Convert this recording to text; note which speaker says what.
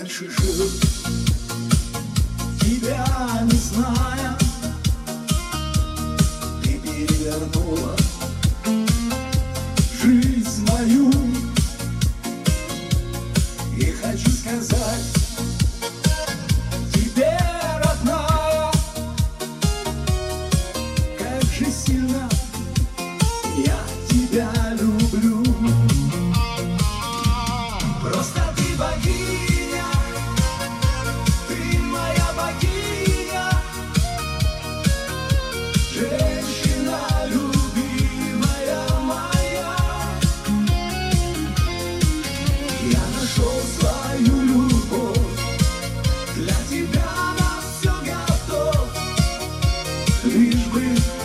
Speaker 1: дальше жил, тебя не зная, ты перевернула жизнь мою. И хочу сказать тебе, родная, как же сильно я тебя люблю. Просто ты богиня, ты моя богиня, женщина любимая моя. Я нашел свою любовь, для тебя на все готов, лишь бы